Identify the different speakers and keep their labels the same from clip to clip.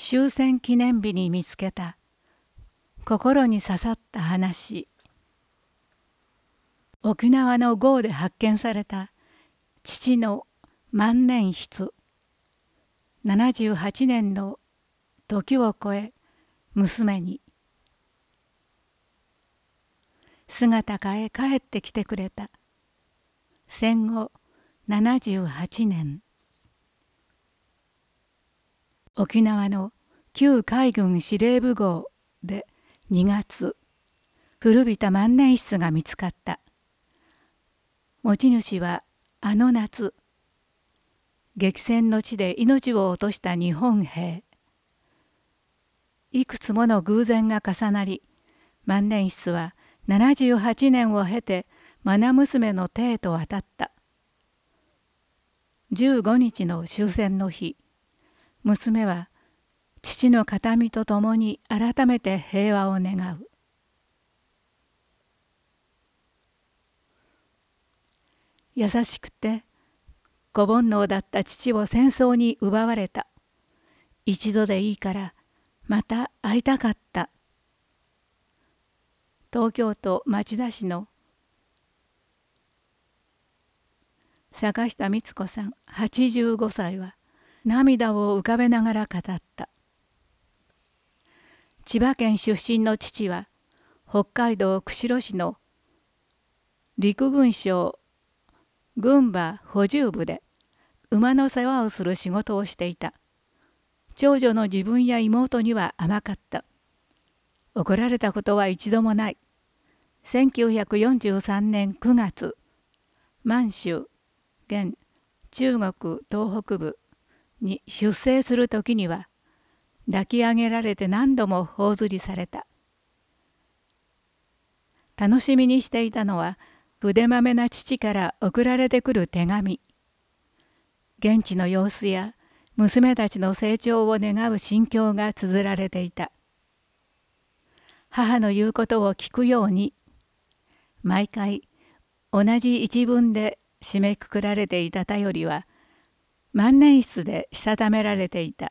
Speaker 1: 終戦記念日に見つけた心に刺さった話。沖縄の壕で発見された父の万年筆。78年の時を超え娘に姿変え帰ってきてくれた。戦後78年。沖縄の旧海軍司令部壕で2月、古びた万年筆が見つかった。持ち主はあの夏、激戦の地で命を落とした日本兵。いくつもの偶然が重なり、万年筆は78年を経て愛娘の手へと渡った。15日の終戦の日、娘は父の形見とともに改めて平和を願う。優しくて子煩悩だった父を戦争に奪われた。一度でいいからまた会いたかった。東京都町田市の坂下光子さん85歳は涙を浮かべながら語った。千葉県出身の父は北海道釧路市の陸軍省軍馬補充部で馬の世話をする仕事をしていた。長女の自分や妹には甘かった。怒られたことは一度もない。1943年9月、満州現中国東北部に出征する時には抱き上げられて何度も頬ずりされた。楽しみにしていたのは筆まめな父から送られてくる手紙。現地の様子や娘たちの成長を願う心境が綴られていた。母の言うことを聞くように、毎回同じ一文で締めくくられていた便りは万年筆でしたためられていた。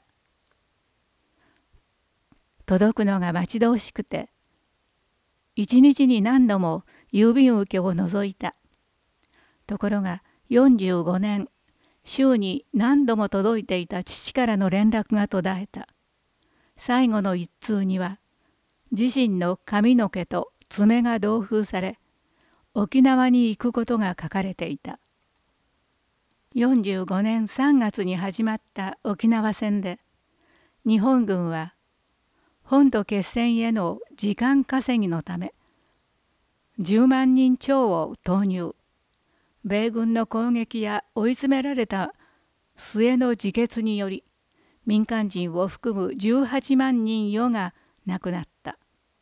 Speaker 1: 届くのが待ち遠しくて、一日に何度も郵便受けを覗いた。ところが45年、週に何度も届いていた父からの連絡が途絶えた。最後の一通には、自身の髪の毛と爪が同封され、沖縄に行くことが書かれていた。45年3月に始まった沖縄戦で、日本軍は本土決戦への時間稼ぎのため、10万人超を投入。米軍の攻撃や追い詰められた末の自決により、民間人を含む18万人余が亡くなった。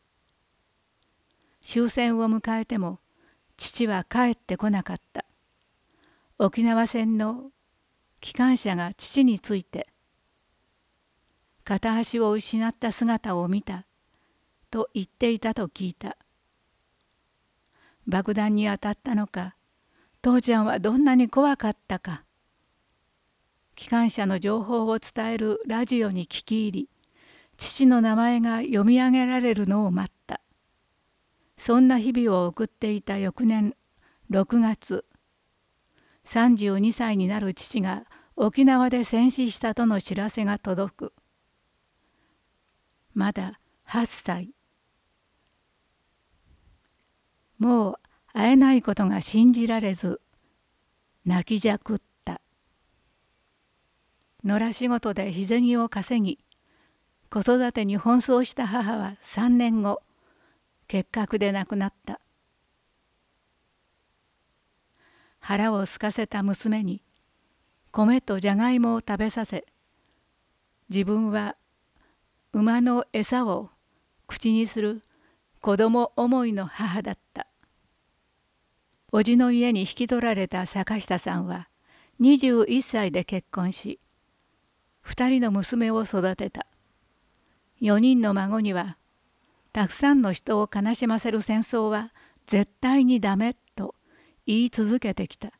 Speaker 1: 終戦を迎えても、父は帰ってこなかった。沖縄戦の機関車が父について、片足を失った姿を見たと言っていたと聞いた。爆弾に当たったのか、父ちゃんはどんなに怖かったか。機関車の情報を伝えるラジオに聞き入り、父の名前が読み上げられるのを待った。そんな日々を送っていた翌年6月、32歳になる父が沖縄で戦死したとの知らせが届く。まだ8歳。もう会えないことが信じられず、泣きじゃくった。野良仕事で日銭を稼ぎ、子育てに奔走した母は3年後、結核で亡くなった。腹を空かせた娘に米とじゃがいもを食べさせ、自分は馬の餌を口にする子供思いの母だった。叔父の家に引き取られた坂下さんは21歳で結婚し、2人の娘を育てた。4人の孫には、たくさんの人を悲しませる戦争は絶対にダメと言い続けてきた。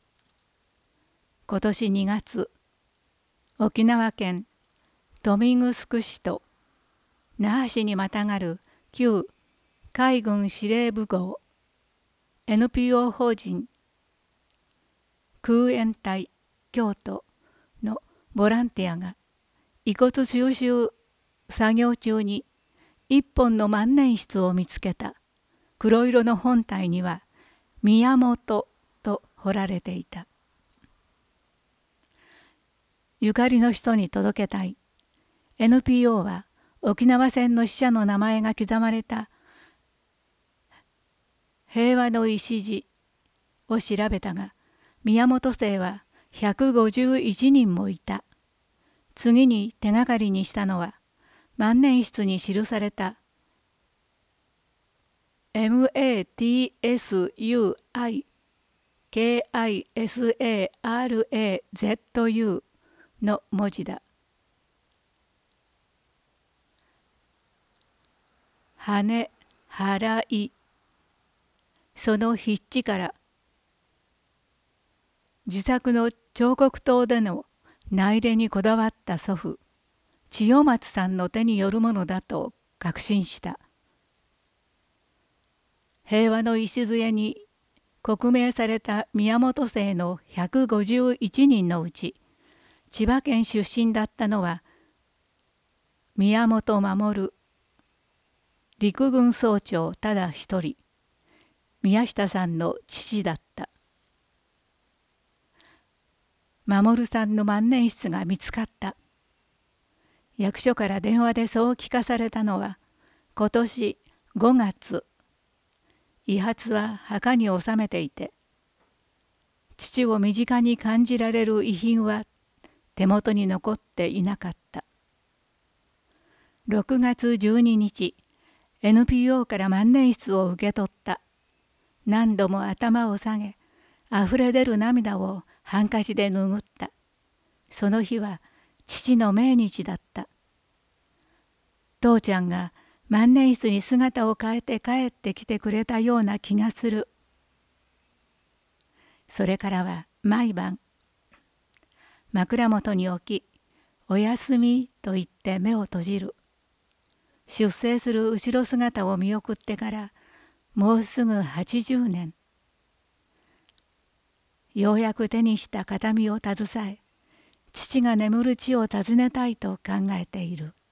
Speaker 1: 今年2月、沖縄県豊見城市と那覇市にまたがる旧海軍司令部号 NPO 法人空援隊京都のボランティアが遺骨収集作業中に一本の万年筆を見つけた。黒色の本体には宮本と彫られていた。ゆかりの人に届けたい。NPO は沖縄戦の死者の名前が刻まれた平和の礎を調べたが、宮本姓は151人もいた。次に手がかりにしたのは、万年筆に記されたMATSUIKISARAZU の文字だ。羽払い。その筆致から自作の彫刻刀での内入れにこだわった祖父千代松さんの手によるものだと確信した。平和の礎に刻銘された宮本姓の151人のうち、千葉県出身だったのは宮本守陸軍総長ただ一人、宮下さんの父だった。守さんの万年筆が見つかった。役所から電話でそう聞かされたのは今年5月。遺髪は墓に納めていて、父を身近に感じられる遺品は手元に残っていなかった。6月12日、NPO から万年筆を受け取った。何度も頭を下げ、あふれ出る涙をハンカチで拭った。その日は父の命日だった。父ちゃんが万年筆に姿を変えて帰ってきてくれたような気がする。それからは毎晩、枕元に置き、おやすみと言って目を閉じる。出征する後ろ姿を見送ってからもうすぐ80年。ようやく手にした形見を携え、父が眠る地を訪ねたいと考えている。